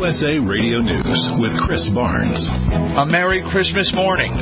USA Radio News with Chris Barnes. A Merry Christmas morning.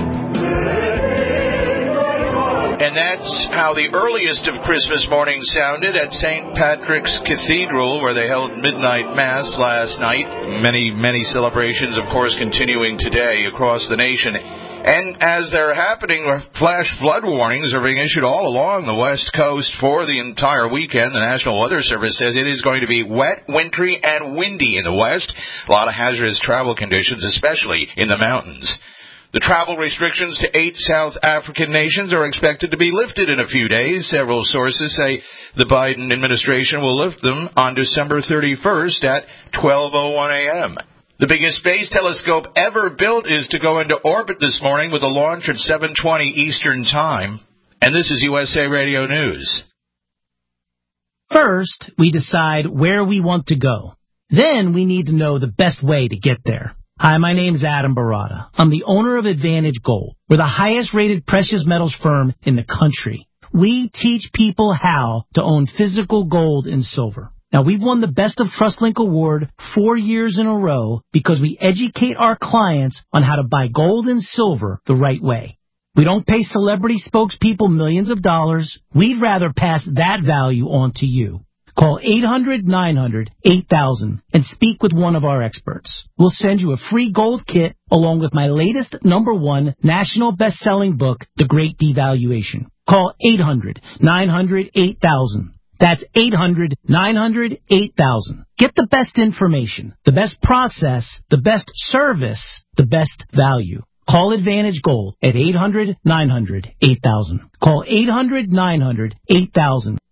And that's how the earliest of Christmas mornings sounded at St. Patrick's Cathedral, where they held midnight mass last night. Many, many celebrations, of course, continuing today across the nation. And as they're happening, flash flood warnings are being issued all along the West Coast for the entire weekend. The National Weather Service says it is going to be wet, wintry, and windy in the West. A lot of hazardous travel conditions, especially in the mountains. The travel restrictions to 8 South African nations are expected to be lifted in a few days. Several sources say the Biden administration will lift them on December 31st at 12:01 a.m. The biggest space telescope ever built is to go into orbit this morning with a launch at 7:20 Eastern Time. And this is USA Radio News. First, we decide where we want to go. Then we need to know the best way to get there. Hi, my name's Adam Barata. I'm the owner of Advantage Gold. We're the highest-rated precious metals firm in the country. We teach people how to own physical gold and silver. Now, we've won the Best of TrustLink Award 4 years in a row because we educate our clients on how to buy gold and silver the right way. We don't pay celebrity spokespeople millions of dollars. We'd rather pass that value on to you. Call 800-900-8000 and speak with one of our experts. We'll send you a free gold kit along with my latest #1 national best-selling book, The Great Devaluation. Call 800-900-8000. That's 800-900-8000. Get the best information, the best process, the best service, the best value. Call Advantage Gold at 800-900-8000. Call 800-900-8000.